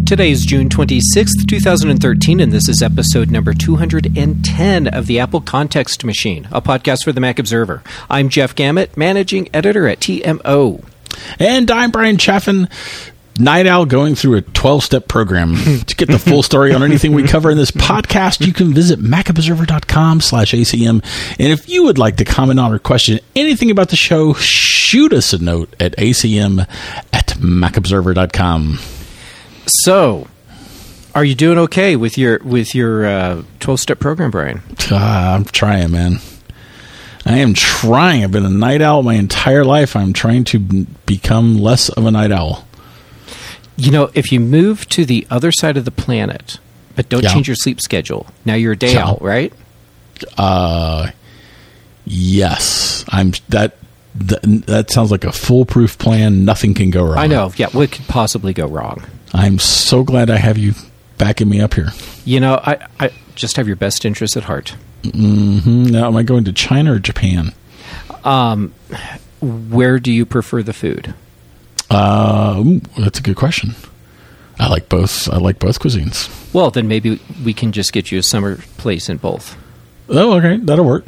Today is June 26th, 2013, and this is episode number 210 of the Apple Context Machine, a podcast for the Mac Observer. I'm Jeff Gamet, managing editor at TMO. And I'm Brian Chaffin, night owl going through a 12-step program. To get the full story on anything we cover in this podcast, you can visit macobserver.com/ACM. And if you would like to comment on or question anything about the show, shoot us a note at acm@macobserver.com. So, are you doing okay with your 12-step program, Brian? I'm trying, man. I am trying. I've been a night owl my entire life. I'm trying to become less of a night owl. You know, if you move to the other side of the planet, but don't change your sleep schedule, now you're a day owl, right? Yes. That sounds like a foolproof plan. Nothing can go wrong. I know. Yeah, what could possibly go wrong? I'm so glad I have you backing me up here. You know, I just have your best interests at heart. Mm-hmm. Now, am I going to China or Japan? Where do you prefer the food? That's a good question. I like both cuisines. Well, then maybe we can just get you a summer place in both. Oh, okay. That'll work.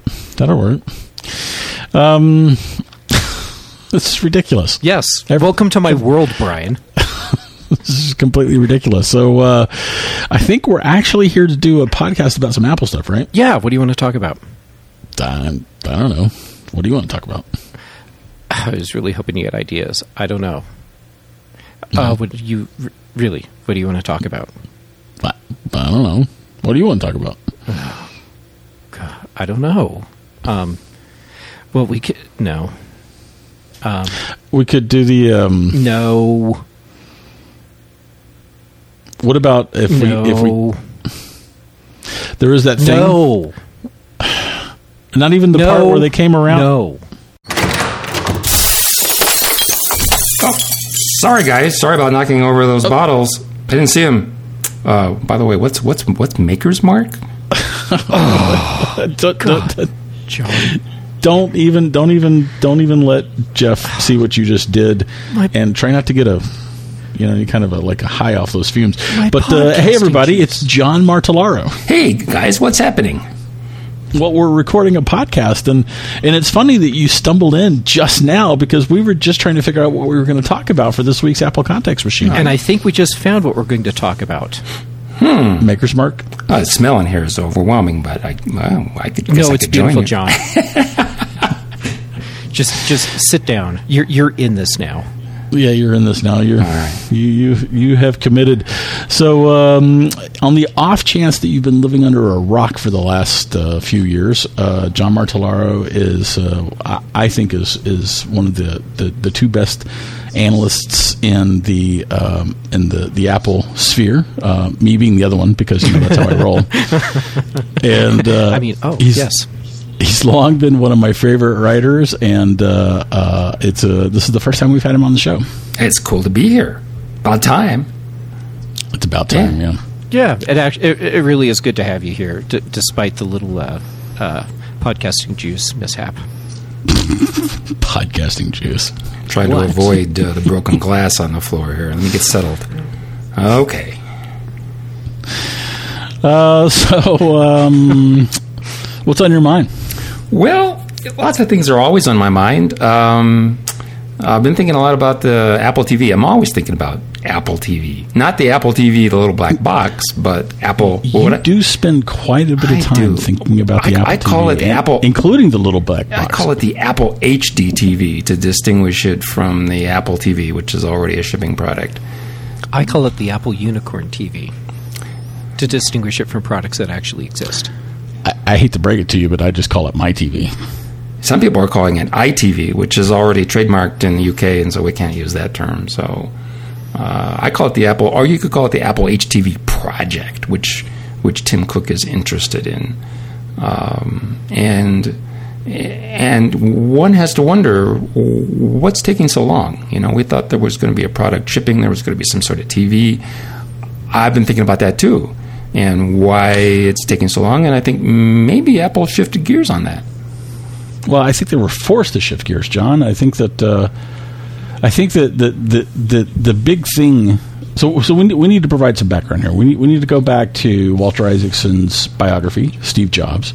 This is ridiculous. Yes. Welcome to my world, Brian. This is completely ridiculous. So I think we're actually here to do a podcast about some Apple stuff, right? Yeah. What do you want to talk about? I don't know. What do you want to talk about? I was really hoping you had ideas. I don't know. What do you want to talk about? I don't know. What do you want to talk about? Oh, God, I don't know. Well, we could... No. We could do the... No. What about if we... There is that thing... No. Not even the part where they came around? No. Oh, sorry, guys. Sorry about knocking over those bottles. I didn't see them. By the way, what's Maker's Mark? Don't even let Jeff see what you just did, and try not to get a high off those fumes. But hey, everybody, it's John Martellaro. Hey, guys, what's happening? Well, we're recording a podcast, and it's funny that you stumbled in just now because we were just trying to figure out what we were going to talk about for this week's Apple Context Machine. And I think we just found what we're going to talk about. Maker's Mark? The smell in here is overwhelming, but I could guess I could join beautiful, you. John. just sit down. You're in this now. Yeah, you're in this now. You're all right. You have committed. So, on the off chance that you've been living under a rock for the last few years, John Martellaro is, I think, is one of the two best analysts in the Apple sphere. Me being the other one, because that's how I roll. And yes. He's long been one of my favorite writers, and this is the first time we've had him on the show. It's cool to be here. About time. It's about time, yeah. Yeah, it really is good to have you here, despite the little podcasting juice mishap. Podcasting juice. Trying to avoid the broken glass on the floor here. Let me get settled. Okay. What's on your mind? Well, lots of things are always on my mind. I've been thinking a lot about the Apple TV. I'm always thinking about Apple TV. Not the Apple TV, the little black box, but Apple... You do spend quite a bit of time thinking about the Apple TV. I call it the Apple... Including the little black box. I call it the Apple HD TV to distinguish it from the Apple TV, which is already a shipping product. I call it the Apple Unicorn TV to distinguish it from products that actually exist. I hate to break it to you, but I just call it my TV. Some people are calling it iTV, which is already trademarked in the UK, and so we can't use that term. So I call it the Apple, or you could call it the Apple HTV project, which Tim Cook is interested in. And one has to wonder, what's taking so long? We thought there was going to be a product shipping, there was going to be some sort of TV. I've been thinking about that too, and why it's taking so long, and I think maybe Apple shifted gears on that. Well, I think they were forced to shift gears, John. I think that the big thing So we need to provide some background here. We need to go back to Walter Isaacson's biography, Steve Jobs,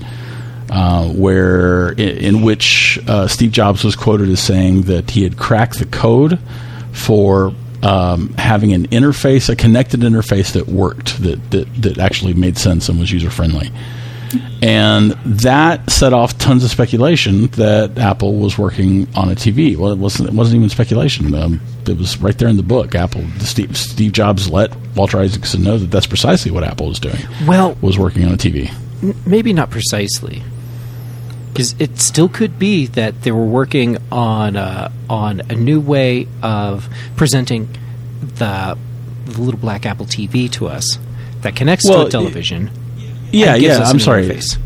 in which Steve Jobs was quoted as saying that he had cracked the code for having an interface, a connected interface that worked, that actually made sense and was user friendly. And that set off tons of speculation that Apple was working on a TV. Well, it wasn't even speculation. It was right there in the book. Steve Jobs let Walter Isaacson know that that's precisely what Apple was doing. Well, was working on a TV. Maybe not precisely, because it still could be that they were working on a new way of presenting the little black Apple TV to us that connects to a television. Yeah. I'm sorry.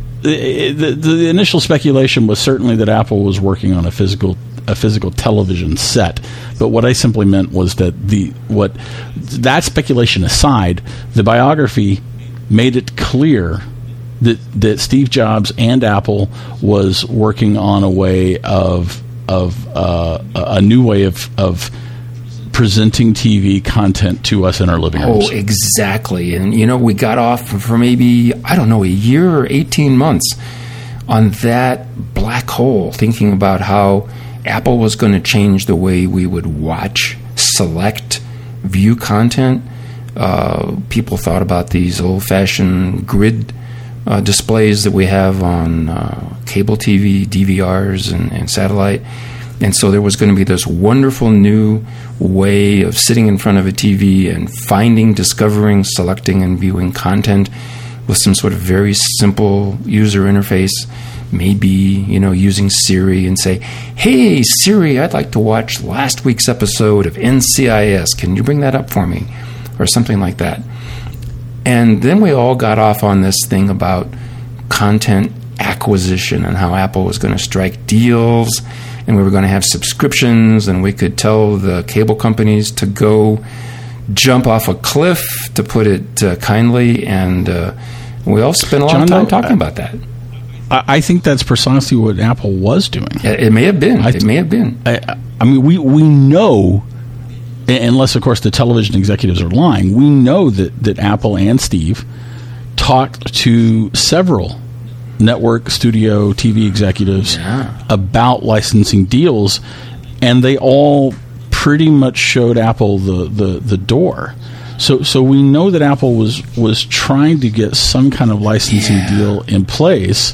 The initial speculation was certainly that Apple was working on a physical television set, but what I simply meant was that that speculation aside, the biography made it clear that Steve Jobs and Apple was working on a way of a new way of presenting TV content to us in our living rooms. Oh, exactly. And, we got off for maybe, I don't know, a year or 18 months on that black hole, thinking about how Apple was going to change the way we would watch, select, view content. People thought about these old-fashioned grid displays that we have on cable TV, DVRs, and satellite. And so there was going to be this wonderful new way of sitting in front of a TV and finding, discovering, selecting, and viewing content with some sort of very simple user interface. Maybe, using Siri and say, "Hey, Siri, I'd like to watch last week's episode of NCIS. Can you bring that up for me?" Or something like that. And then we all got off on this thing about content acquisition and how Apple was going to strike deals, and we were going to have subscriptions, and we could tell the cable companies to go jump off a cliff, to put it kindly, and we all spent a lot of time talking about that. I think that's precisely what Apple was doing. It may have been. It may have been. I mean, we know, unless, of course, the television executives are lying, we know that Apple and Steve talked to several network, studio, TV executives about licensing deals, and they all pretty much showed Apple the door. So we know that Apple was trying to get some kind of licensing deal in place.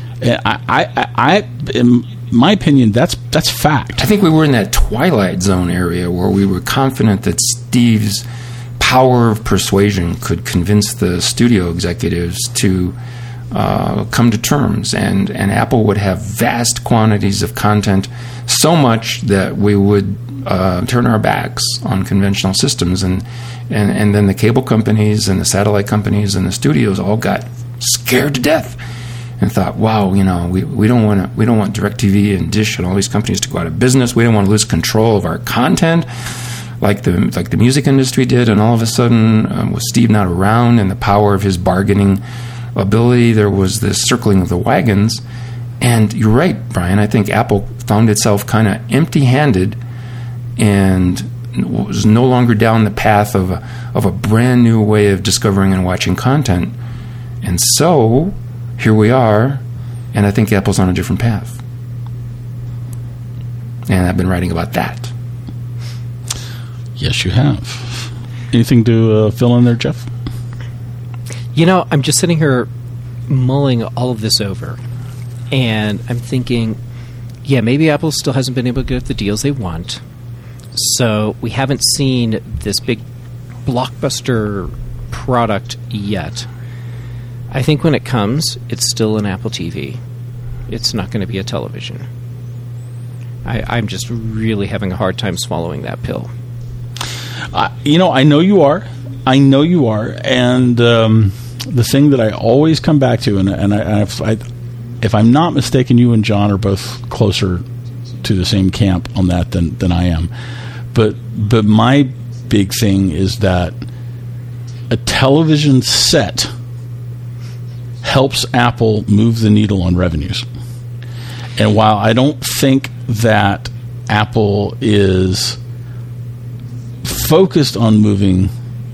I in my opinion, that's fact. I think we were in that Twilight Zone area where we were confident that Steve's power of persuasion could convince the studio executives to come to terms, and Apple would have vast quantities of content, so much that we would turn our backs on conventional systems, and then the cable companies and the satellite companies and the studios all got scared to death and thought, wow, we don't want DirecTV and Dish and all these companies to go out of business. We don't want to lose control of our content like the music industry did. And all of a sudden, with Steve not around and the power of his bargaining ability, there was this circling of the wagons. And you're right, Brian. I think Apple found itself kind of empty-handed and was no longer down the path of a brand new way of discovering and watching content. And so here we are, and I think Apple's on a different path. And I've been writing about that. Yes, you have. Anything to fill in there, Jeff? I'm just sitting here mulling all of this over, and I'm thinking, maybe Apple still hasn't been able to get the deals they want. So we haven't seen this big blockbuster product yet. I think when it comes, it's still an Apple TV. It's not going to be a television. I'm just really having a hard time swallowing that pill. I know you are. And the thing that I always come back to, if I'm not mistaken, you and John are both closer to the same camp on that than I am. But my big thing is that a television set helps Apple move the needle on revenues. And while I don't think that Apple is focused on moving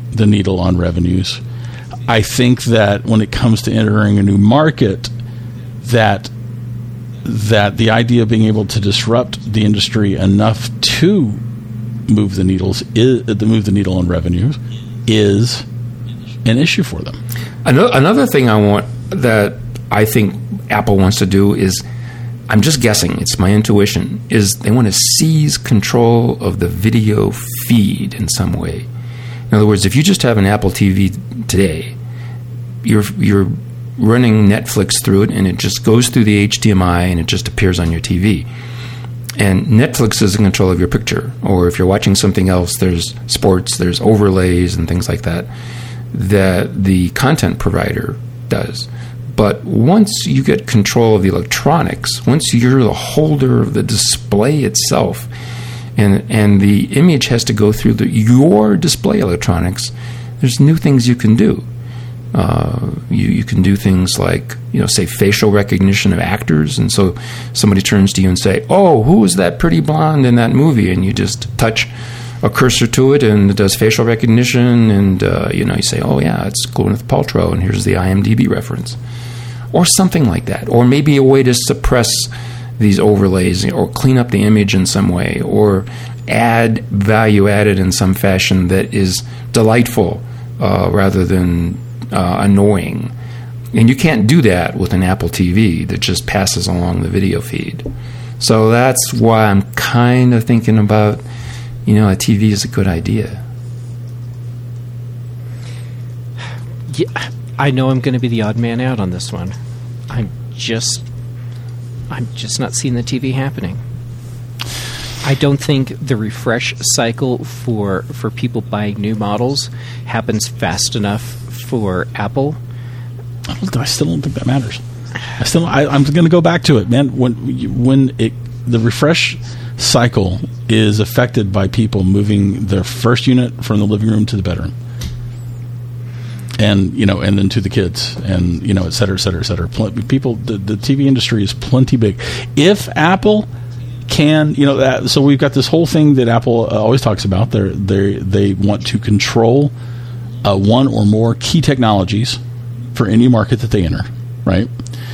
the needle on revenues. I think that when it comes to entering a new market, that the idea of being able to disrupt the industry enough to move the needle on revenues is an issue for them. Another thing that I think Apple wants to do is, I'm just guessing, it's my intuition, is they want to seize control of the video feed in some way. In other words, if you just have an Apple TV today, you're running Netflix through it, and it just goes through the HDMI and it just appears on your TV. And Netflix is in control of your picture. Or if you're watching something else, there's sports, there's overlays and things like that the content provider does. But once you get control of the electronics, once you're the holder of the display itself, and the image has to go through your display electronics, there's new things you can do. You can do things like, say facial recognition of actors, and so somebody turns to you and say, "Oh, who was that pretty blonde in that movie?" And you just touch a cursor to it, and it does facial recognition, and you say, "Oh yeah, it's Gwyneth Paltrow, and here's the IMDb reference," or something like that, or maybe a way to suppress these overlays, or clean up the image in some way, or add value added in some fashion that is delightful rather than annoying. And you can't do that with an Apple TV that just passes along the video feed. So that's why I'm kind of thinking about, a TV is a good idea. Yeah, I know I'm going to be the odd man out on this one. I'm just not seeing the TV happening. I don't think the refresh cycle for people buying new models happens fast enough for Apple. I still don't think that matters. I'm going to go back to it, man. When the refresh cycle is affected by people moving their first unit from the living room to the bedroom, and and then to the kids, and et cetera, et cetera, et cetera. People, the TV industry is plenty big. If Apple can, so we've got this whole thing that Apple always talks about. They want to control one or more key technologies for any market that they enter, right?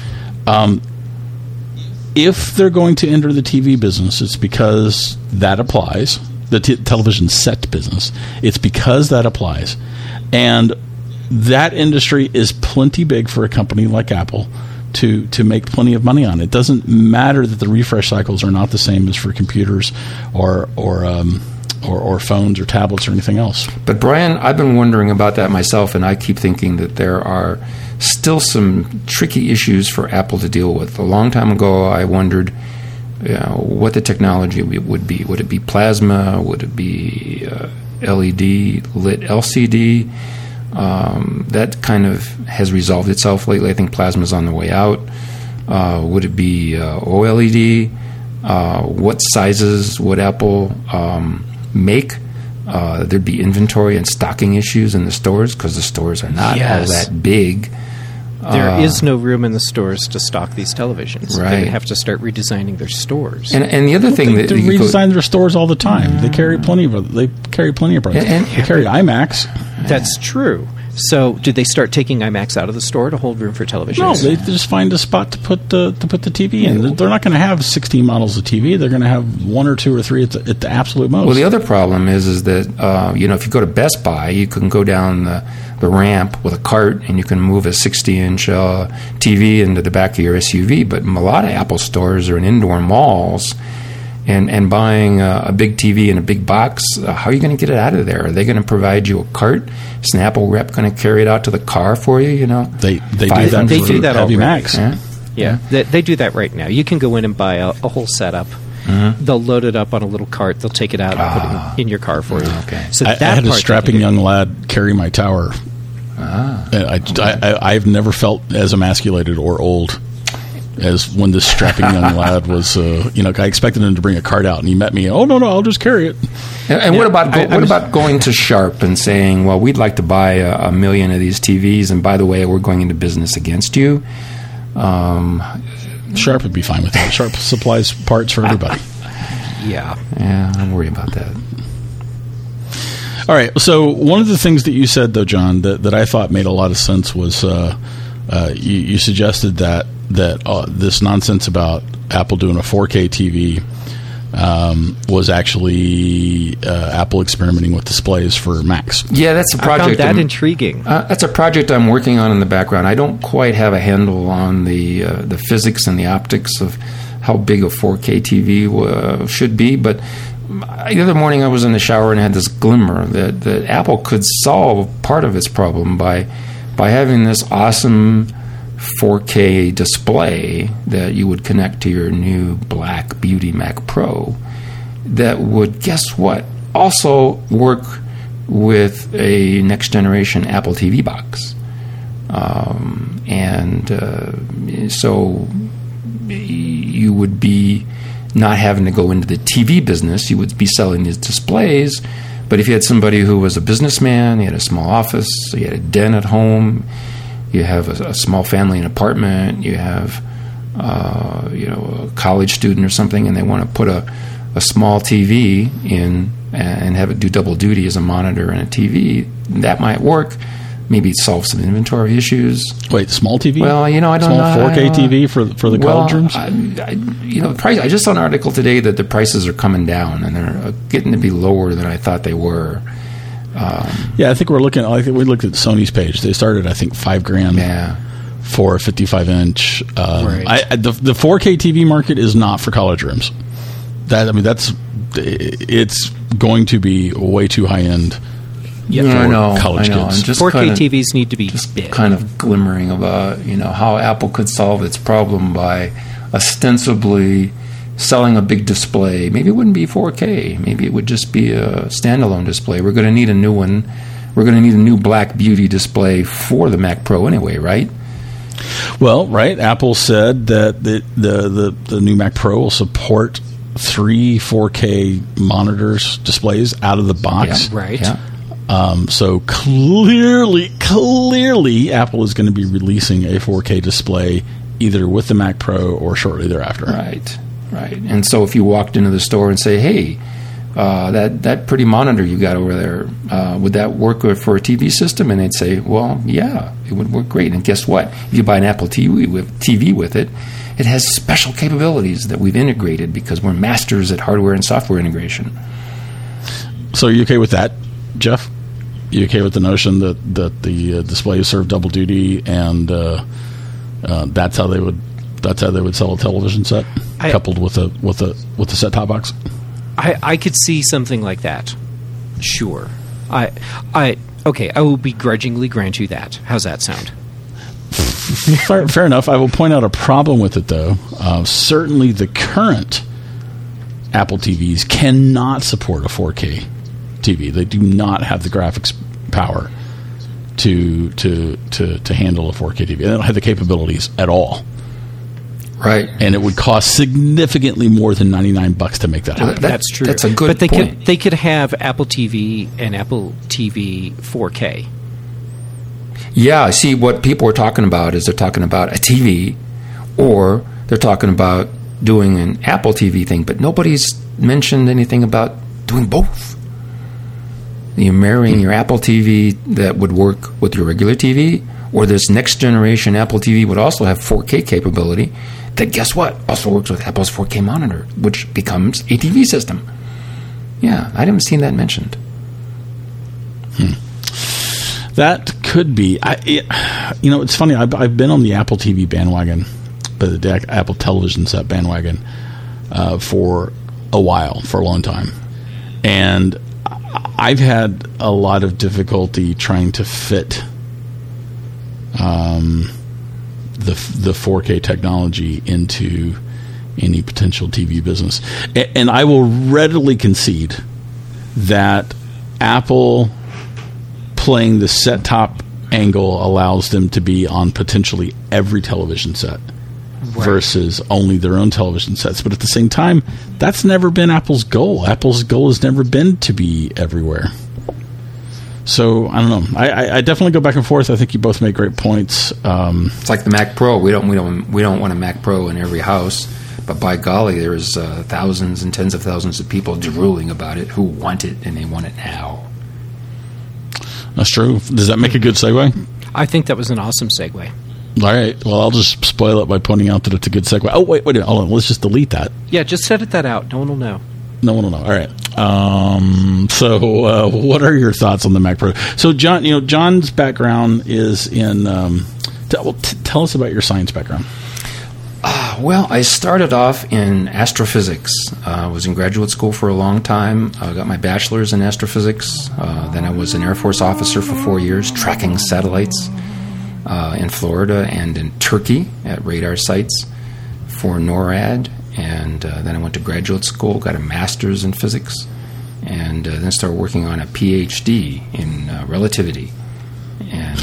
If they're going to enter the TV business, it's because that applies. The television set business, it's because that applies. And that industry is plenty big for a company like Apple to make plenty of money on. It doesn't matter that the refresh cycles are not the same as for computers or phones or tablets or anything else. But Brian, I've been wondering about that myself, and I keep thinking that there are still some tricky issues for Apple to deal with. A long time ago, I wondered what the technology would be. Would it be plasma? Would it be LED, lit LCD? That kind of has resolved itself lately. I think plasma's on the way out. Would it be OLED? What sizes would Apple make? There'd be inventory and stocking issues in the stores because the stores are not all that big. There is no room in the stores to stock these televisions. Right. They have to start redesigning their stores. And the other thing they redesign their stores all the time. They carry plenty of products. They carry iMacs. That's true. So, did they start taking iMacs out of the store to hold room for televisions? No, they just find a spot to put the TV in. They're not going to have 16 models of TV. They're going to have 1 or 2 or 3 at the absolute most. Well, the other problem is that if you go to Best Buy, you can go down the ramp with a cart and you can move a 60-inch TV into the back of your SUV. But a lot of Apple stores are in indoor malls. And buying a big TV in a big box, how are you going to get it out of there? Are they going to provide you a cart? Is an Apple rep going to carry it out to the car for you? They do that. They do that Heavy already. Macs. Yeah. They do that right now. You can go in and buy a whole setup. Mm-hmm. They'll load it up on a little cart. They'll take it out and put it in your car for you. Okay. So I had a strapping young lad carry my tower. I've never felt as emasculated or old as when this strapping young lad was, I expected him to bring a cart out, and he met me. Oh no, I'll just carry it. And what about going to Sharp and saying, well, we'd like to buy a million of these TVs, and by the way, we're going into business against you? Sharp would be fine with that. Sharp supplies parts for everybody. Yeah, I worry about that. All right. So one of the things that you said, though, John, that I thought made a lot of sense was you suggested that this nonsense about Apple doing a 4K TV was actually Apple experimenting with displays for Macs. Yeah, that's a project. I found that intriguing. That's a project I'm working on in the background. I don't quite have a handle on the physics and the optics of how big a 4K TV should be, but the other morning I was in the shower and had this glimmer that Apple could solve part of its problem by having this awesome 4K display that you would connect to your new Black Beauty Mac Pro that would, guess what, also work with a next generation Apple TV box. So you would be not having to go into the TV business. You would be selling these displays. But if you had somebody who was a businessman, you had a small office, you had a den at home, you have a small family, an apartment, you have a college student or something, and they want to put a small TV in and have it do double duty as a monitor and a TV, that might work. Maybe solve some inventory issues. Wait, small TV? Well, I don't know. Small 4K TV for the college rooms? Price. I just saw an article today that the prices are coming down and they're getting to be lower than I thought they were. I think we looked at Sony's page. They started, I think, $5,000 for a 55-inch. Right. The 4K TV market is not for college rooms. It's going to be way too high end. Yeah, I know. College kids. I'm just 4K TVs need to be big. Kind of glimmering about how Apple could solve its problem by ostensibly selling a big display. Maybe it wouldn't be 4K. Maybe it would just be a standalone display. We're going to need a new one. We're going to need a new Black Beauty display for the Mac Pro anyway, right? Well, right. Apple said that the new Mac Pro will support 3 4K monitors displays out of the box. Yeah, right. Yeah. So clearly, Apple is going to be releasing a 4K display either with the Mac Pro or shortly thereafter. Right. And so if you walked into the store and say, hey, that pretty monitor you got over there, would that work for a TV system? And they'd say, well, yeah, it would work great. And guess what? If you buy an Apple TV with it, it has special capabilities that we've integrated because we're masters at hardware and software integration. So are you okay with that, Jeff? You okay with the notion that the displays serve double duty and that's how they would sell a television set coupled with a set-top box? I could see something like that. Sure. I will begrudgingly grant you that. How's that sound? Fair enough. I will point out a problem with it, though. Certainly the current Apple TVs cannot support a 4K TV. They do not have the graphics power to handle a 4K TV. They don't have the capabilities at all. Right. And it would cost significantly more than $99 to make that happen. That's true. That's a good point. But they could have Apple TV and Apple TV 4K. Yeah, see, what people are talking about is they're talking about a TV or they're talking about doing an Apple TV thing, but nobody's mentioned anything about doing both. You're marrying your Apple TV that would work with your regular TV, or this next generation Apple TV would also have 4K capability that, guess what, also works with Apple's 4K monitor, which becomes a TV system. Yeah, I haven't seen that mentioned. That could be. It's funny. I've been on the Apple TV bandwagon, the Apple television set bandwagon, for a long time. And I've had a lot of difficulty trying to fit the 4K technology into any potential TV business. And I will readily concede that Apple playing the set-top angle allows them to be on potentially every television set versus only their own television sets. But at the same time, that's never been Apple's goal. Apple's goal has never been to be everywhere. So, I don't know. I definitely go back and forth. I think you both make great points. It's like the Mac Pro. We don't want a Mac Pro in every house. But by golly, there's thousands and tens of thousands of people drooling about it who want it, and they want it now. That's true. Does that make a good segue? I think that was an awesome segue. All right. Well, I'll just spoil it by pointing out that it's a good segue. Oh, wait, hold on. Let's just delete that. Yeah, just edit that out. No one will know. No one will know. All right. So, what are your thoughts on the Mac Pro? So, John, John's background is in. Tell us about your science background. Well, I started off in astrophysics. I was in graduate school for a long time. I got my bachelor's in astrophysics. Then I was an Air Force officer for 4 years, tracking satellites in Florida and in Turkey at radar sites for NORAD. And then I went to graduate school, got a master's in physics, and then started working on a PhD in relativity. And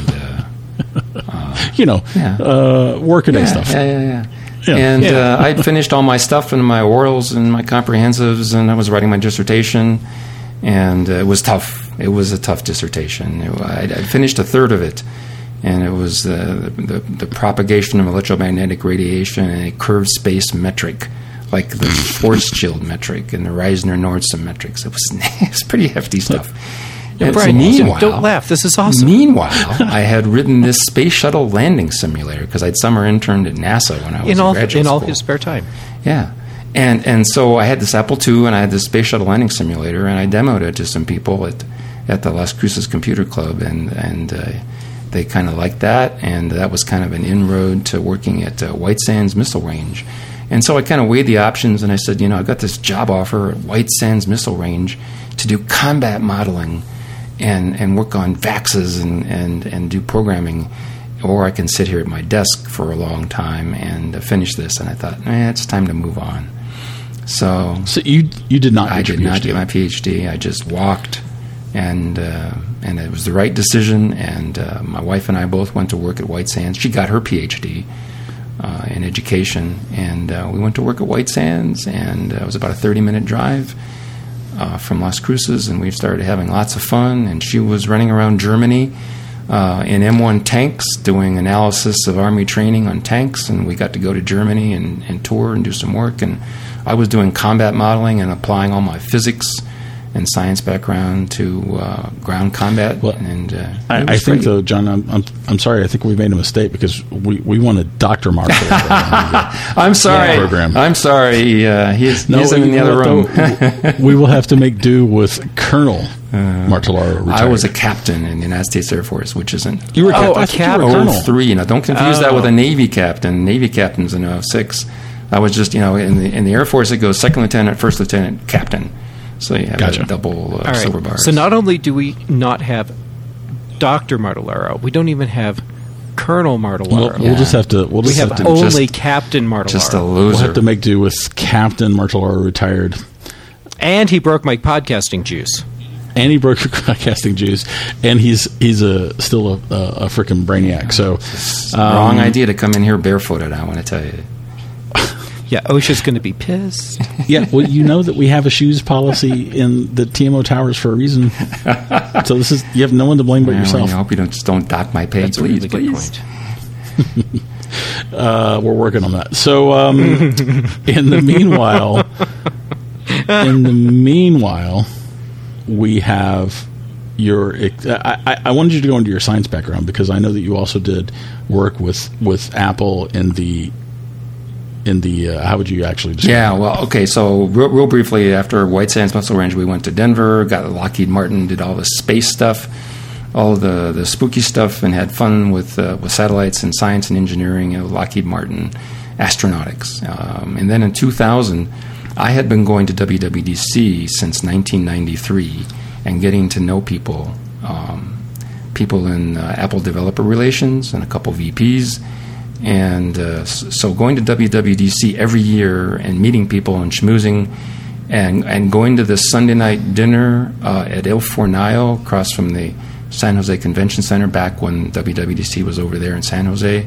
workaday stuff. Yeah. And I'd finished all my stuff and my orals and my comprehensives, and I was writing my dissertation, and it was tough. It was a tough dissertation. I'd finished a third of it, and it was the propagation of electromagnetic radiation in a curved space metric, like the Schwarzschild metric and the Reisner-Nordström metrics. It was pretty hefty stuff. Brian, don't laugh. This is awesome. Meanwhile, I had written this space shuttle landing simulator because I'd summer interned at NASA when I was in graduate school. In all his spare time. Yeah. And so I had this Apple II and I had this space shuttle landing simulator, and I demoed it to some people at the Las Cruces Computer Club, and they kind of liked that, and that was kind of an inroad to working at White Sands Missile Range. And so I kind of weighed the options, and I said, I got this job offer at White Sands Missile Range to do combat modeling and work on VAXs and do programming, or I can sit here at my desk for a long time and finish this. And I thought, it's time to move on. So you did not. I did not get my PhD. I just walked, and it was the right decision. And my wife and I both went to work at White Sands. She got her PhD in education, and we went to work at White Sands, and it was about a 30-minute drive from Las Cruces, and we started having lots of fun. And she was running around Germany in M1 tanks doing analysis of Army training on tanks, and we got to go to Germany and tour and do some work. And I was doing combat modeling and applying all my physics and science background to ground combat. Well, and I think, though, John, I'm sorry. I think we made a mistake because we wanted Dr. Marshall. I'm sorry. Program. I'm sorry. He's in the other room. We will have to make do with Colonel Martellaro. I was a captain in the United States Air Force, which isn't. You were a captain. 03. Now, don't confuse that with a Navy captain. Navy captain's in 06. I was just, in the Air Force, it goes second lieutenant, first lieutenant, captain. So you have a double silver bars. So not only do we not have Dr. Martellaro, we don't even have Colonel Martellaro. We'll just have to. We have only Captain Martellaro. Just a loser. We'll have to make do with Captain Martellaro retired. And he broke my podcasting juice. And he broke your podcasting juice. And he's still a freaking brainiac. So wrong idea to come in here barefooted, I want to tell you. Yeah, OSHA's going to be pissed. Yeah, well, you know that we have a shoes policy in the TMO towers for a reason. So you have no one to blame but yourself. I hope you don't dock my pay. That's a really good point. We're working on that. So, in the meanwhile, we have your. I wanted you to go into your science background because I know that you also did work with Apple in the how would you actually describe it? Yeah, well, okay, so real briefly, after White Sands Missile Range, we went to Denver, got Lockheed Martin, did all the space stuff, all the spooky stuff, and had fun with satellites and science and engineering at Lockheed Martin, astronautics. And then in 2000, I had been going to WWDC since 1993 and getting to know people in Apple developer relations and a couple VPs. And so going to WWDC every year and meeting people and schmoozing and going to this Sunday night dinner at El Fornillo across from the San Jose Convention Center back when WWDC was over there in San Jose.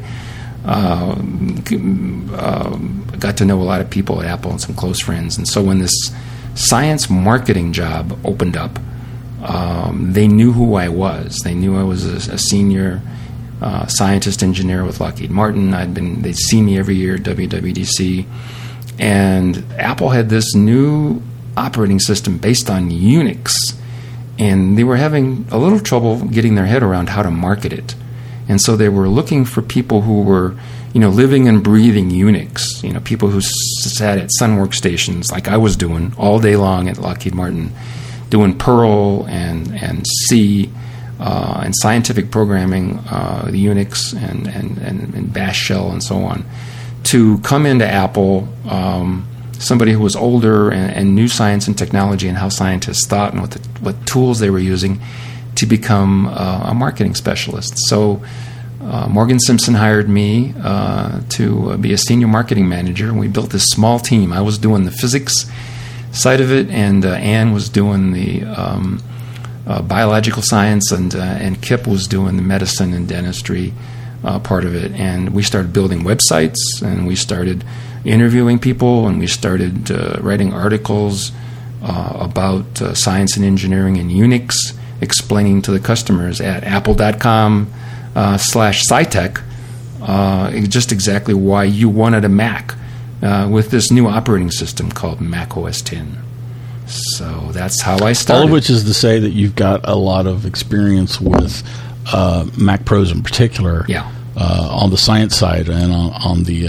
Got to know a lot of people at Apple and some close friends. And so when this science marketing job opened up, they knew who I was. They knew I was a senior scientist engineer with Lockheed Martin. They'd see me every year at WWDC, and Apple had this new operating system based on Unix, and they were having a little trouble getting their head around how to market it. And so they were looking for people who were, living and breathing Unix, people who sat at Sun workstations like I was doing all day long at Lockheed Martin, doing Perl and C and scientific programming, Unix and Bash shell and so on, to come into Apple, somebody who was older and knew science and technology and how scientists thought and what tools they were using, to become a marketing specialist. So Morgan Simpson hired me to be a senior marketing manager, and we built this small team. I was doing the physics side of it, and Ann was doing the biological science, and Kip was doing the medicine and dentistry part of it. And we started building websites, and we started interviewing people, and we started writing articles about science and engineering and Unix, explaining to the customers at apple.com/SciTech just exactly why you wanted a Mac with this new operating system called Mac OS X. So that's how I started. All of which is to say that you've got a lot of experience with Mac Pros in particular. Yeah. On the science side and on the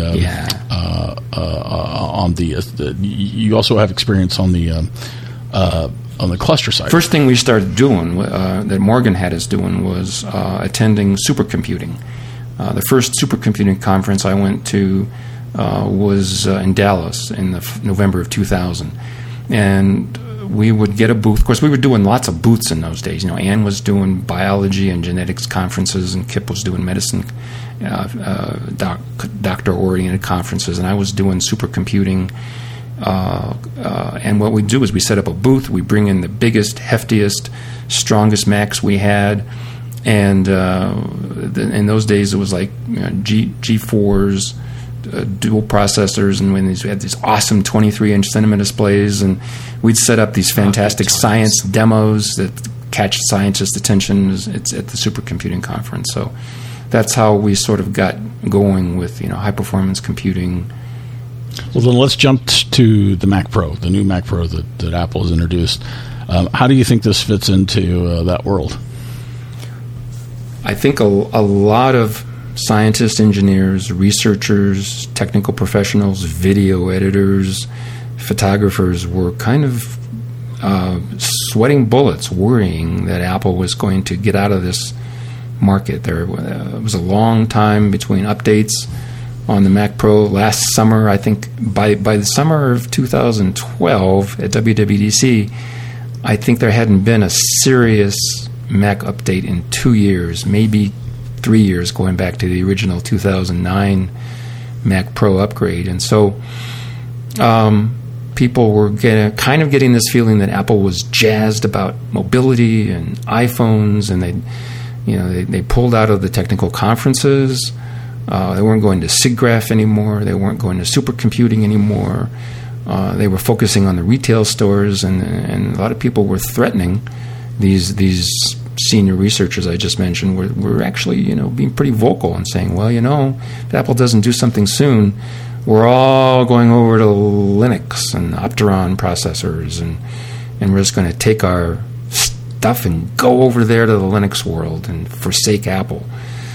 you also have experience on the cluster side. First thing we started doing that Morgan had us doing was attending supercomputing. The first supercomputing conference I went to was in Dallas in November of 2000, and we would get a booth. Of course, we were doing lots of booths in those days. Ann was doing biology and genetics conferences, and Kip was doing medicine, doctor-oriented conferences, and I was doing supercomputing. And what we do is we set up a booth. We bring in the biggest, heftiest, strongest Macs we had, and in those days it was like G4s. Dual processors, and when we had these awesome 23-inch cinema displays, and we'd set up these fantastic science demos that catch scientists' attention at the supercomputing conference. So that's how we sort of got going with high performance computing. Well, then let's jump to the Mac Pro, the new Mac Pro that Apple has introduced. How do you think this fits into that world? I think a lot of scientists, engineers, researchers, technical professionals, video editors, photographers were kind of sweating bullets, worrying that Apple was going to get out of this market. There was a long time between updates on the Mac Pro. Last summer, I think by the summer of 2012 at WWDC, I think there hadn't been a serious Mac update in 2 years, maybe 3 years, going back to the original 2009 Mac Pro upgrade. And so people were kind of getting this feeling that Apple was jazzed about mobility and iPhones, and they pulled out of the technical conferences. They weren't going to SIGGRAPH anymore. They weren't going to supercomputing anymore. They were focusing on the retail stores, and a lot of people were threatening these senior researchers I just mentioned were actually, being pretty vocal and saying, well, if Apple doesn't do something soon, we're all going over to Linux and Opteron processors, and we're just going to take our stuff and go over there to the Linux world and forsake Apple.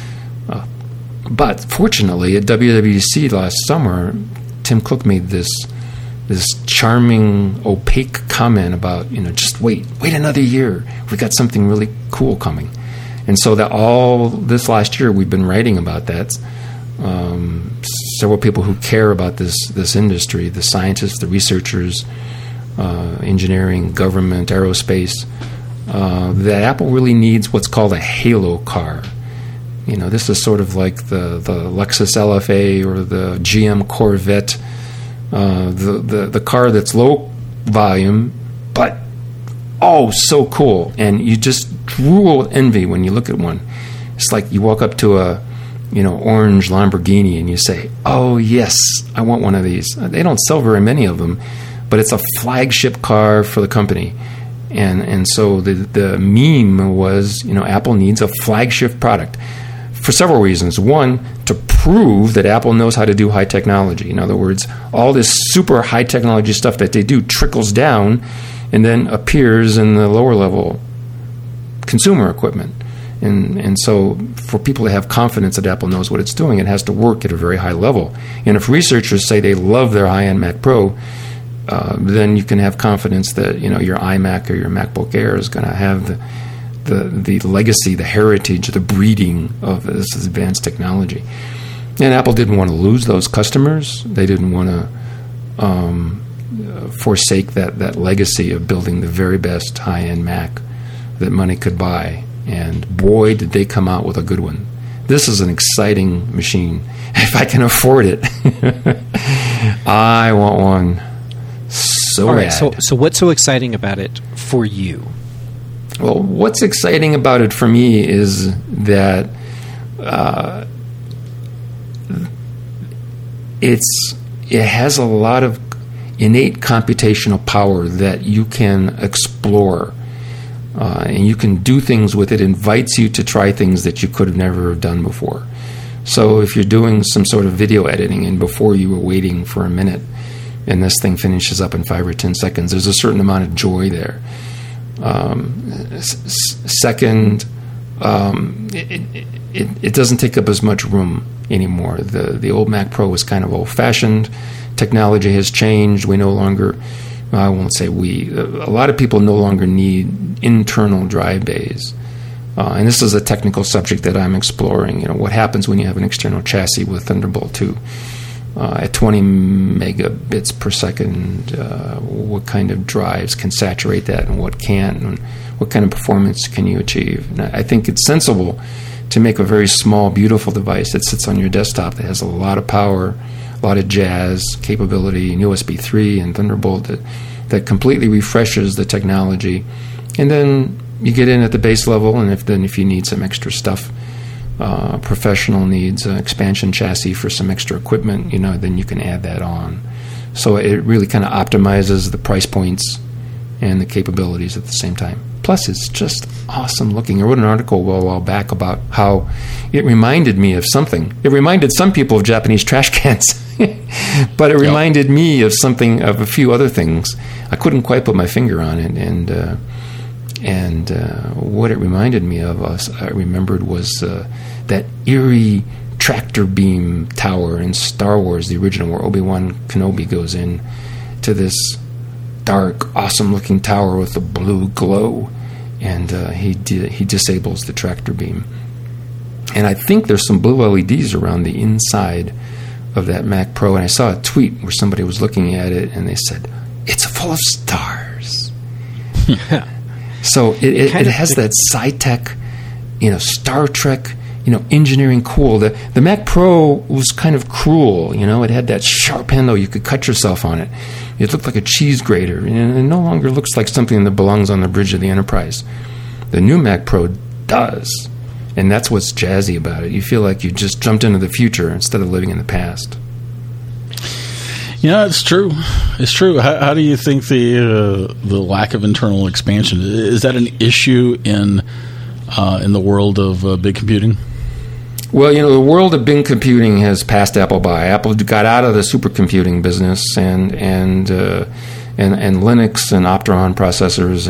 But fortunately, at WWDC last summer, Tim Cook made this charming, opaque comment about, just wait another year. We've got something really cool coming. And so that all this last year, we've been writing about that. Several people who care about this industry, the scientists, the researchers, engineering, government, aerospace, that Apple really needs what's called a halo car. This is sort of like the Lexus LFA or the GM Corvette, the car that's low volume, but so cool, and you just drool with envy when you look at one. It's like you walk up to a orange Lamborghini and you say, oh yes, I want one of these. They don't sell very many of them, but it's a flagship car for the company, and so the meme was, Apple needs a flagship product for several reasons. One, to prove that Apple knows how to do high technology. In other words, all this super high technology stuff that they do trickles down and then appears in the lower level consumer equipment. And so for people to have confidence that Apple knows what it's doing, it has to work at a very high level. And if researchers say they love their high-end Mac Pro, then you can have confidence that your iMac or your MacBook Air is going to have the legacy, the heritage, the breeding of this advanced technology. And Apple didn't want to lose those customers. They didn't want to forsake that legacy of building the very best high-end Mac that money could buy. And boy, did they come out with a good one. This is an exciting machine. If I can afford it, I want one so bad. So what's so exciting about it for you? Well, what's exciting about it for me is that it has a lot of innate computational power that you can explore. And you can do things with it. It invites you to try things that you could have never have done before. So if you're doing some sort of video editing and before you were waiting for a minute and this thing finishes up in 5 or 10 seconds, there's a certain amount of joy there. Second, it doesn't take up as much room anymore. The old Mac Pro was kind of old-fashioned. Technology has changed. We no longer... I won't say we. A lot of people no longer need internal drive bays. And this is a technical subject that I'm exploring. What happens when you have an external chassis with Thunderbolt 2 at 20 megabits per second? What kind of drives can saturate that and what can't? And what kind of performance can you achieve? And I think it's sensible to make a very small, beautiful device that sits on your desktop that has a lot of power, a lot of jazz capability, and USB 3 and Thunderbolt that completely refreshes the technology. And then you get in at the base level, and if you need some extra stuff, professional needs an expansion chassis for some extra equipment, then you can add that on. So it really kind of optimizes the price points and the capabilities at the same time. Plus, it's just awesome looking. I wrote an article a while back about how it reminded me of something. It reminded some people of Japanese trash cans, but it reminded me of a few other things. I couldn't quite put my finger on it, and what it reminded me of, I remembered, was that eerie tractor beam tower in Star Wars, the original, where Obi-Wan Kenobi goes in to this dark, awesome-looking tower with a blue glow, and he disables the tractor beam. And I think there's some blue LEDs around the inside of that Mac Pro, and I saw a tweet where somebody was looking at it, and they said, "It's full of stars." So it has that sci-tech, Star Trek, engineering cool. The Mac Pro was kind of cruel, It had that sharp handle. You could cut yourself on it. It looked like a cheese grater. And it no longer looks like something that belongs on the bridge of the Enterprise. The new Mac Pro does. And that's what's jazzy about it. You feel like you just jumped into the future instead of living in the past. Yeah, it's true. It's true. How do you think the lack of internal expansion, is that an issue in the world of big computing? Well, the world of big computing has passed Apple by. Apple got out of the supercomputing business, and Linux and Opteron processors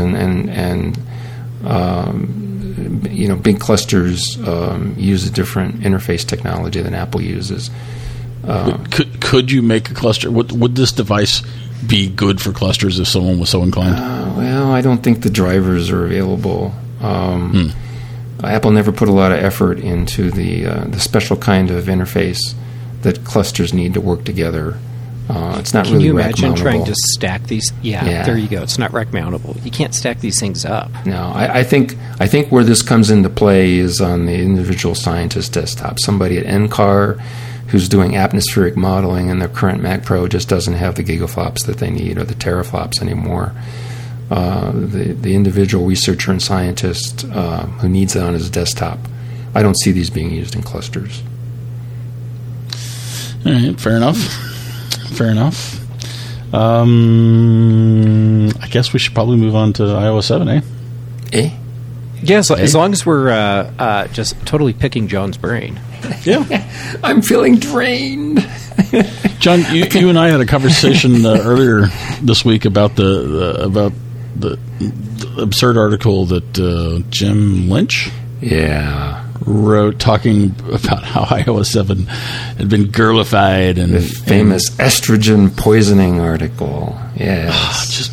and big clusters use a different interface technology than Apple uses. Could you make a cluster? Would this device be good for clusters if someone was so inclined? Well, I don't think the drivers are available. Apple never put a lot of effort into the special kind of interface that clusters need to work together. It's not really rack mountable. Can you imagine trying to stack these? Yeah, there you go. It's not rack mountable. You can't stack these things up. No, I think where this comes into play is on the individual scientist desktop. Somebody at NCAR who's doing atmospheric modeling, and their current Mac Pro just doesn't have the gigaflops that they need or the teraflops anymore. The individual researcher and scientist who needs it on his desktop. I don't see these being used in clusters. All right, fair enough. I guess we should probably move on to iOS 7, eh? Yeah, as long as we're just totally picking John's brain. Yeah. I'm feeling drained. John, you and I had a conversation earlier this week about the absurd article that Jim Lynch wrote talking about how iOS 7 had been girlified, and the famous estrogen poisoning article. Yes.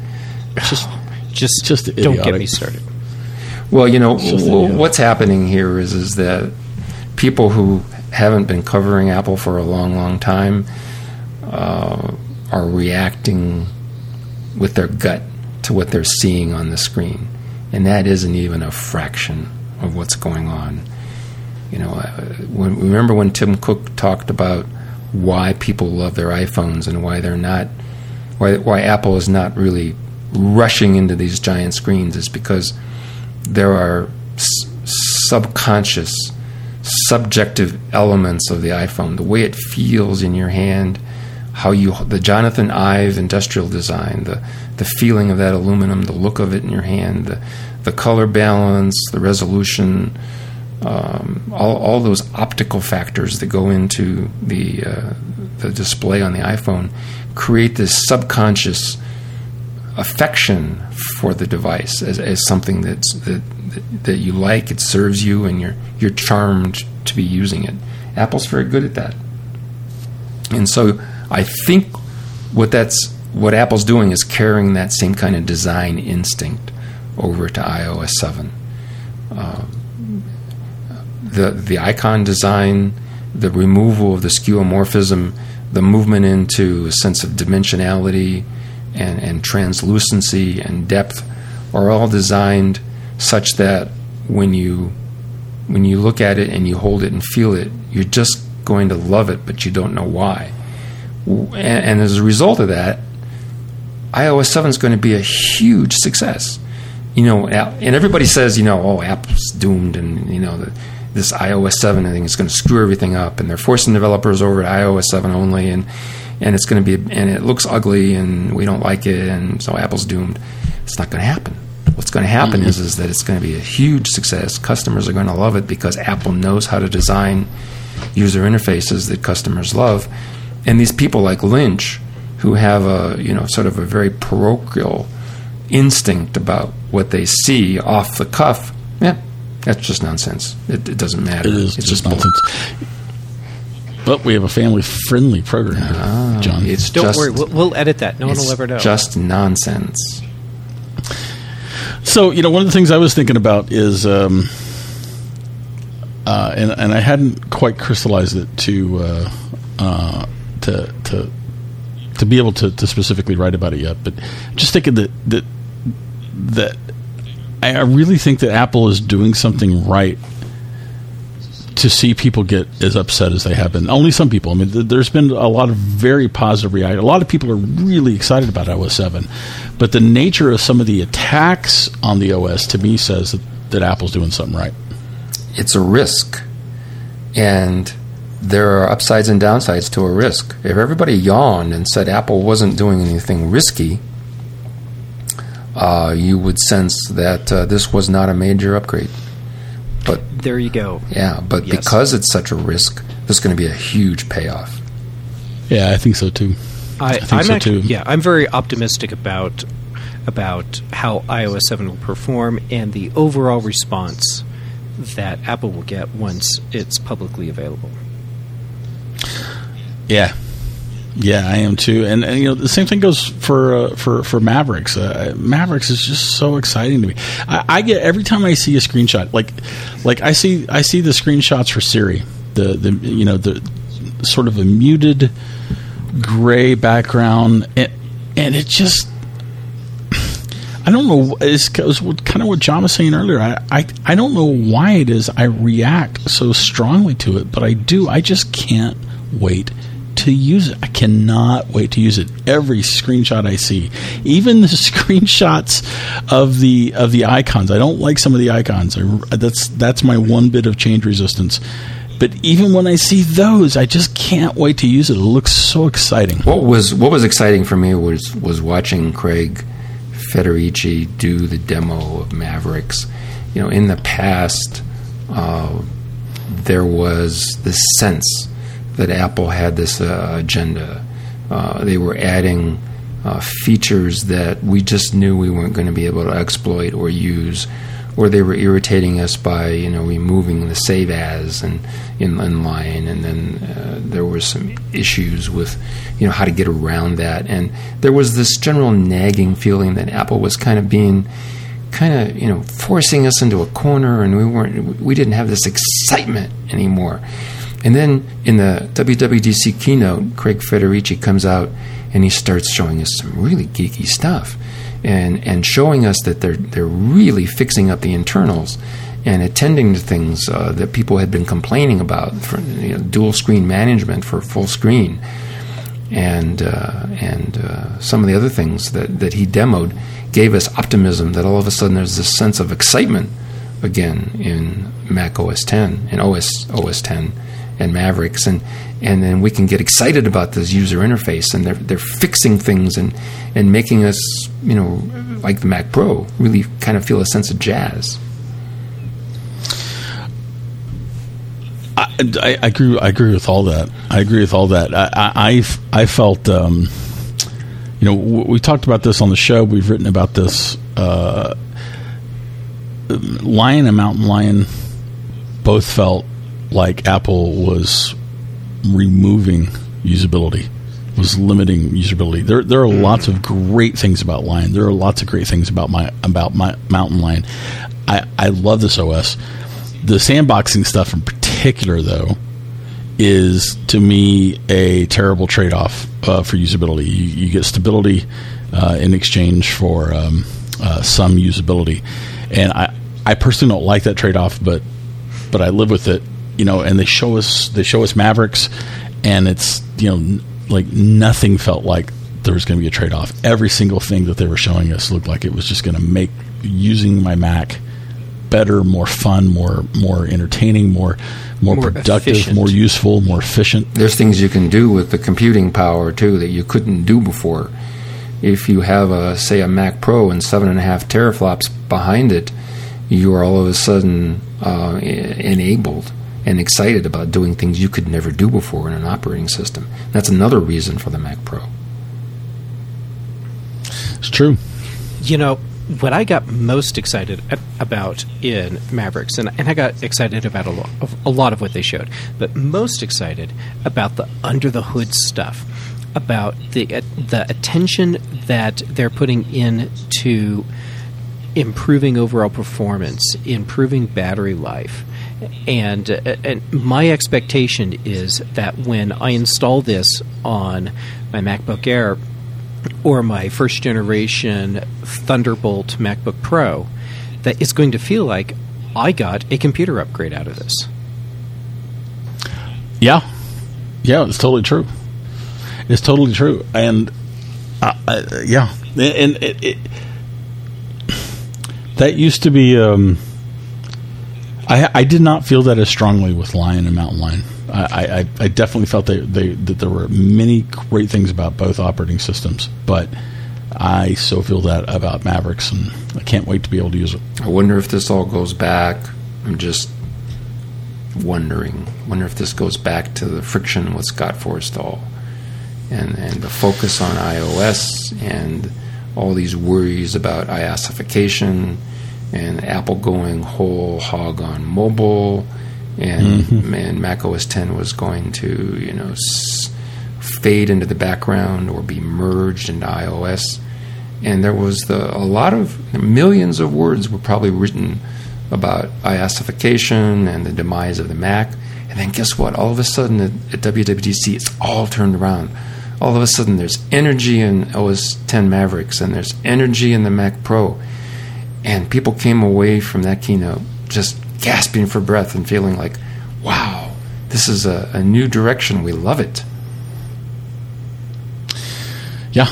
Just idiotic. Don't get me started. Well, what's happening here is that people who haven't been covering Apple for a long, long time are reacting with their gut to what they're seeing on the screen, and that isn't even a fraction of what's going on. Remember when Tim Cook talked about why people love their iPhones and why Apple is not really rushing into these giant screens, is because there are subconscious, subjective elements of the iPhone, the way it feels in your hand, the Jonathan Ive industrial design, the feeling of that aluminum, the look of it in your hand, the color balance, the resolution, all those optical factors that go into the display on the iPhone create this subconscious affection for the device as something that you like. It serves you, and you're charmed to be using it. Apple's very good at that, and so I think what Apple's doing is carrying that same kind of design instinct over to iOS 7. The icon design, the removal of the skeuomorphism, the movement into a sense of dimensionality and translucency and depth are all designed such that when you look at it and you hold it and feel it, you're just going to love it, but you don't know why. And as a result of that, iOS 7 is going to be a huge success. And everybody says, Apple's doomed, and this iOS 7 thing is going to screw everything up, and they're forcing developers over to iOS 7 only, and it's going to be, and it looks ugly, and we don't like it, and so Apple's doomed. It's not going to happen. What's going to happen is that it's going to be a huge success. Customers are going to love it because Apple knows how to design user interfaces that customers love. And these people like Lynch, who have sort of a very parochial instinct about what they see off the cuff, that's just nonsense. It doesn't matter. It's just nonsense. But we have a family-friendly program, John. Don't worry, we'll edit that. No one will ever know. Just nonsense. So, one of the things I was thinking about is, and I hadn't quite crystallized it to be able to specifically write about it yet, but just thinking that I really think that Apple is doing something right to see people get as upset as they have been. Only some people. I mean, there's been a lot of very positive reaction. A lot of people are really excited about iOS 7, but the nature of some of the attacks on the OS to me says that Apple's doing something right. It's a risk, and there are upsides and downsides to a risk. If everybody yawned and said Apple wasn't doing anything risky, you would sense that this was not a major upgrade. But there you go. Yeah, but yes, because it's such a risk, there's going to be a huge payoff. Yeah, I think so too. I think so too. Yeah, I'm very optimistic about how iOS 7 will perform and the overall response that Apple will get once it's publicly available. Yeah, I am too. And the same thing goes for Mavericks. Mavericks is just so exciting to me. I get every time I see a screenshot, like I see the screenshots for Siri, the sort of a muted gray background, and it just, I don't know. It was kind of what John was saying earlier. I don't know why it is I react so strongly to it, but I do. I just can't wait to use it. I cannot wait to use it. Every screenshot I see, even the screenshots of the icons. I don't like some of the icons. That's my one bit of change resistance. But even when I see those, I just can't wait to use it. It looks so exciting. What was exciting for me was watching Craig Federici do the demo of Mavericks. In the past, there was this sense that Apple had this agenda. They were adding features that we just knew we weren't going to be able to exploit or use, or they were irritating us by removing the save as and in line, and then there were some issues with how to get around that, and there was this general nagging feeling that Apple was kind of forcing us into a corner, and we didn't have this excitement anymore. And then in the WWDC keynote, Craig Federici comes out and he starts showing us some really geeky stuff, and showing us that they're really fixing up the internals and attending to things that people had been complaining about, for dual screen management for full screen, and some of the other things that he demoed gave us optimism that all of a sudden there's this sense of excitement again in Mac OS X and OS X and Mavericks, and then we can get excited about this user interface, and they're fixing things and making us, like the Mac Pro, really kind of feel a sense of jazz. I agree with all that. I felt, we talked about this on the show. We've written about this. Lion and Mountain Lion both felt like Apple was removing usability, was limiting usability. There are lots of great things about Lion. There are lots of great things about my Mountain Lion. I love this OS. The sandboxing stuff in particular, though, is to me a terrible trade-off for usability. You get stability in exchange for some usability, and I personally don't like that trade-off, but I live with it. And they show us Mavericks, and it's like nothing felt like there was going to be a trade-off. Every single thing that they were showing us looked like it was just going to make using my Mac better, more fun, more entertaining, more productive, efficient, more useful, more efficient. There's things you can do with the computing power too that you couldn't do before. If you have a Mac Pro and 7.5 teraflops behind it, you are all of a sudden enabled and excited about doing things you could never do before in an operating system. That's another reason for the Mac Pro. It's true. What I got most excited about in Mavericks, and I got excited about a lot of what they showed, but most excited about the under-the-hood stuff, about the attention that they're putting into improving overall performance, improving battery life. And my expectation is that when I install this on my MacBook Air or my first generation Thunderbolt MacBook Pro, that it's going to feel like I got a computer upgrade out of this. Yeah, it's totally true. It's totally true, and and it that used to be. I did not feel that as strongly with Lion and Mountain Lion. I definitely felt that there were many great things about both operating systems, but I so feel that about Mavericks, and I can't wait to be able to use it. I wonder if this all goes back. I'm just wondering. Wonder if this goes back to the friction with Scott Forstall and the focus on iOS and all these worries about iOSification and Apple going whole hog on mobile, and Mac OS X was going to fade into the background or be merged into iOS. And there was a lot of millions of words were probably written about iOSification and the demise of the Mac. And then guess what? All of a sudden at WWDC, it's all turned around. All of a sudden there's energy in OS X Mavericks, and there's energy in the Mac Pro. And people came away from that keynote just gasping for breath and feeling like, wow, this is a new direction. We love it. Yeah.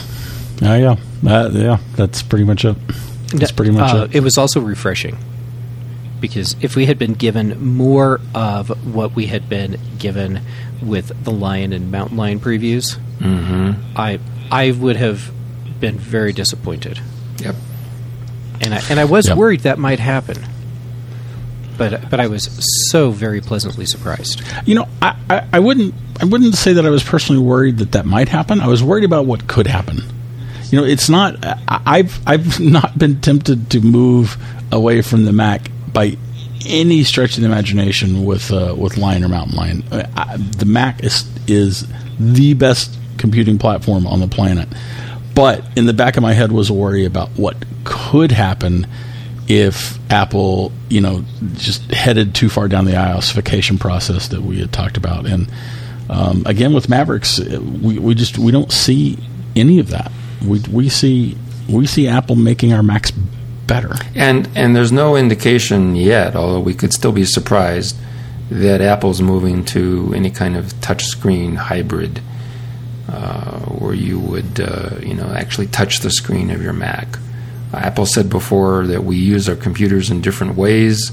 That's pretty much it. It was also refreshing, because if we had been given more of what we had been given with the Lion and Mountain Lion previews, I would have been very disappointed. Yep. And I was worried that might happen, but I was so very pleasantly surprised. I wouldn't say that I was personally worried that might happen. I was worried about what could happen. it's not. I've not been tempted to move away from the Mac by any stretch of the imagination with Lion or Mountain Lion. The Mac is the best computing platform on the planet. But in the back of my head was a worry about what could happen if Apple, just headed too far down the iOSification process that we had talked about. And again, with Mavericks, we don't see any of that. We see Apple making our Macs better. And there's no indication yet, although we could still be surprised, that Apple's moving to any kind of touchscreen hybrid, where you would actually touch the screen of your Mac. Apple said before that we use our computers in different ways,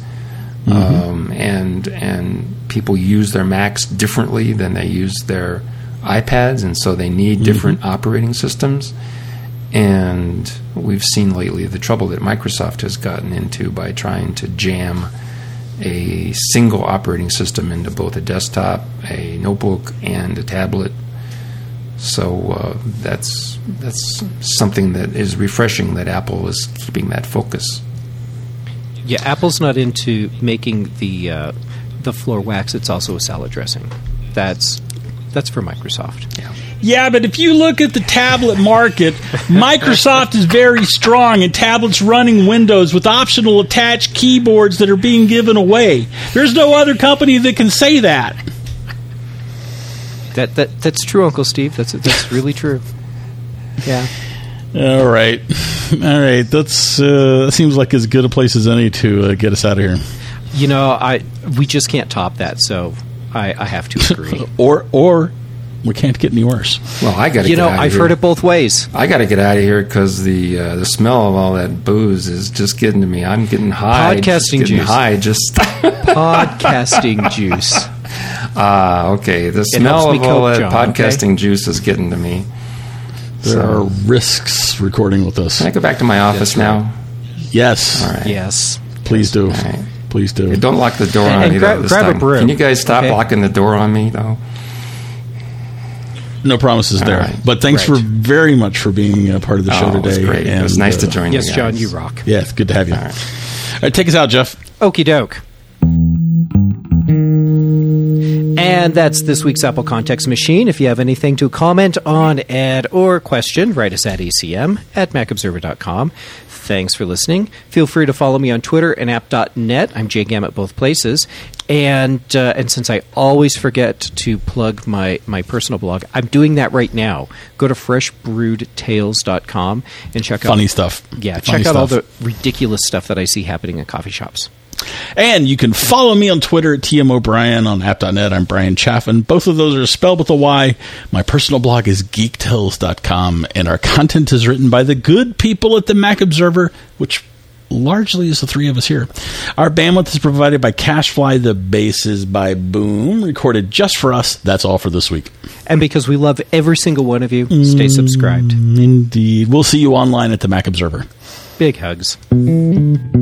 and people use their Macs differently than they use their iPads, and so they need different operating systems. And we've seen lately the trouble that Microsoft has gotten into by trying to jam a single operating system into both a desktop, a notebook, and a tablet. So that's something that is refreshing, that Apple is keeping that focus. Yeah, Apple's not into making the floor wax. It's also a salad dressing. That's for Microsoft. Yeah. Yeah, but if you look at the tablet market, Microsoft is very strong in tablets running Windows with optional attached keyboards that are being given away. There's no other company that can say that. That's true, Uncle Steve. That's really true. Yeah. All right. That seems like as good a place as any to get us out of here. We just can't top that, so I have to agree. or we can't get any worse. Well, I got to get out of here. I've heard it both ways. I got to get out of here because the smell of all that booze is just getting to me. I'm getting high. Podcasting juice. Podcasting juice. Okay. The smell of all that podcasting juice is getting to me. There are risks recording with us. Can I go back to my office now? Yes. All right. Yes. Please do. All right. Please do. Hey, don't lock the door on me, though, this grab time. a broom. Can you guys stop locking the door on me, though? No promises there. Right. But thanks very much for being a part of the show today. It was great. It was nice to join you guys. Yes, John, you rock. Yeah, it's good to have you. All right, take us out, Jeff. Okie doke. And that's this week's Apple Context Machine. If you have anything to comment on, add, or question, write us at acm@macobserver.com. Thanks for listening. Feel free to follow me on Twitter and app.net. I'm JGam at both places. And since I always forget to plug my personal blog, I'm doing that right now. Go to freshbrewedtales.com and check out... Funny stuff. Yeah, check out all the ridiculous stuff that I see happening in coffee shops. And you can follow me on Twitter at TM O'Brien. On app.net, I'm Brian Chaffin. Both of those are spelled with a Y. My personal blog is geektales.com, and our content is written by the good people at the Mac Observer, which largely is the three of us here. Our bandwidth is provided by CacheFly. The bass is by Boom, recorded just for us. That's all for this week. And because we love every single one of you, stay subscribed. Indeed. We'll see you online at the Mac Observer. Big hugs.